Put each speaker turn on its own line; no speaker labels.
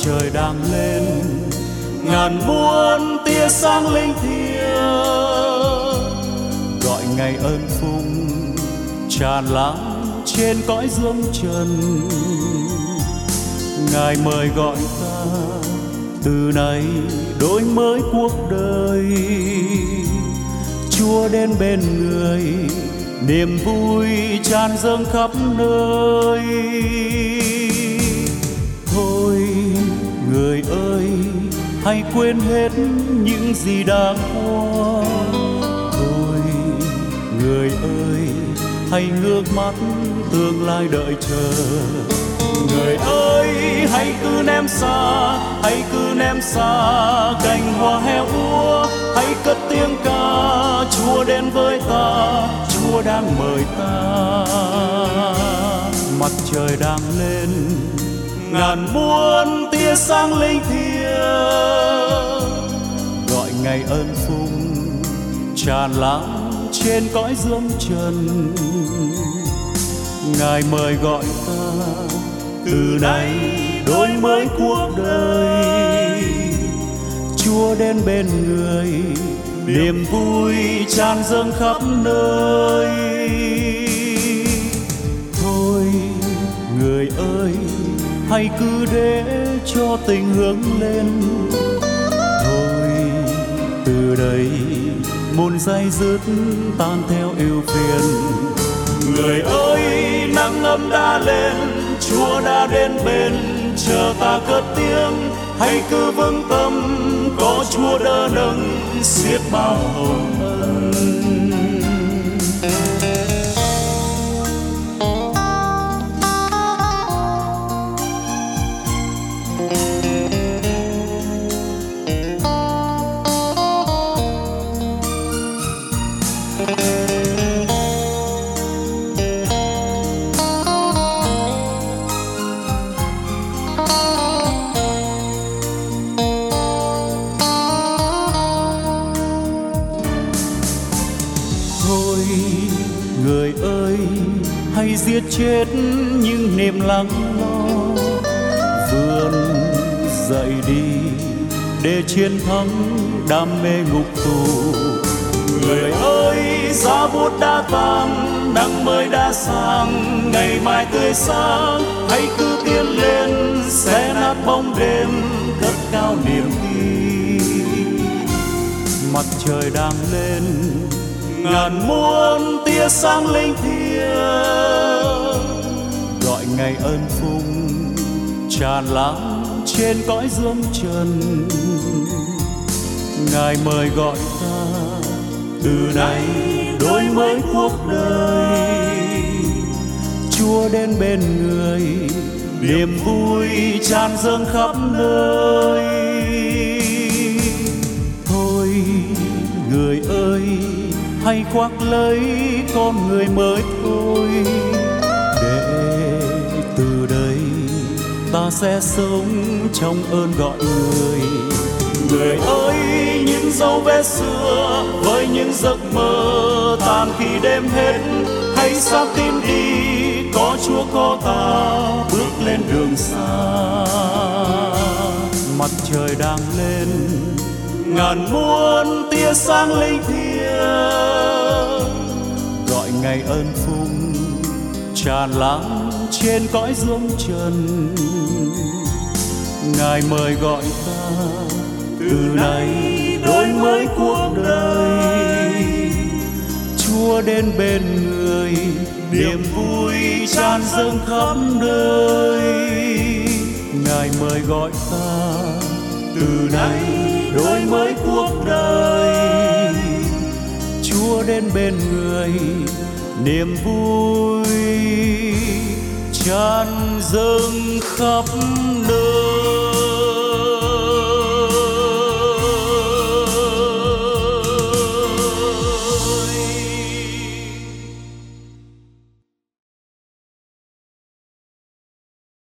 trời đang lên, ngàn muôn tia sáng linh thiêng, gọi ngày ơn phúc tràn lan trên cõi dương trần. Ngài mời gọi ta từ nay đổi mới cuộc đời. Chúa đến bên người, niềm vui tràn dâng khắp nơi. Thôi người ơi, hãy quên hết những gì đã qua. Thôi người ơi, hãy ngước mắt tương lai đợi chờ. Người ơi, hãy cứ ném xa, hãy cứ ném xa cành hoa héo úa. Hãy cất tiếng ca, Chúa đến với ta, Chúa đang mời ta. Mặt trời đang lên, ngàn muôn tia sáng linh thiêng, gọi ngày ơn phúc tràn lan trên cõi dương trần. Ngài mời gọi ta từ nay đổi mới cuộc đời. Chúa đến bên người, niềm vui tràn dâng khắp nơi. Thôi người ơi, hãy cứ để cho tình hướng lên. Thôi từ đây muôn day dứt tan theo ưu phiền. Người ơi, nắng ấm đã lên, Chúa đã đến bên, chờ ta cất tiếng. Hãy cứ vững tâm, có Chúa đỡ nâng xiết bao hồng ân. Thôi người ơi, hãy giết chết những niềm lắng lo. Vươn dậy đi để chiến thắng đam mê ngục tù. Người ơi, giá bút đã tan, nắng mới đã sang, ngày mai tươi sáng. Hãy cứ tiến lên, xé nát bóng đêm, cất cao niềm tin. Mặt trời đang lên, ngàn muôn tia sáng linh thiêng, gọi ngày ơn phúc tràn lan trên cõi dương trần. Ngài mời gọi ta từ nay đổi mới cuộc đời. Chúa đến bên người, niềm vui tràn dâng khắp nơi. Thôi người ơi, hãy khoác lấy con người mới thôi. Để từ đây ta sẽ sống trong ơn gọi người. Người ơi, những dấu vết xưa với những giấc mơ tan khi đêm hết. Hãy xác tin đi, có Chúa có ta bước lên đường xa. Mặt trời đang lên, ngàn muôn tia sáng linh thiêng, gọi ngày ơn phúc tràn lan trên cõi dương trần. Ngài mời gọi ta từ nay đổi mới cuộc đời. Chúa đến bên người, niềm vui tràn dâng khắp nơi. Ngài mời gọi ta từ nay đổi mới cuộc đời. Chúa đến bên người, niềm vui tràn dâng khắp nơi.